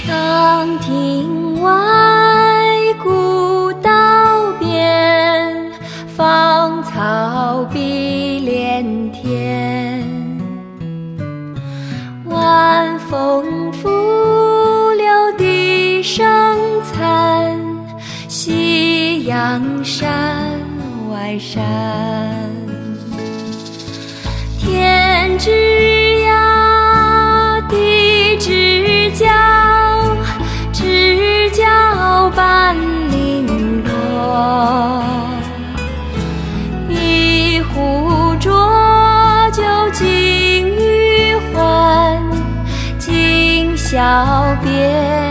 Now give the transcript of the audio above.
长亭外，古道边，芳草碧连天。晚风拂柳笛声残，夕阳山外山。天之涯，地之角，知交半零落。一壶浊酒尽余欢，今宵别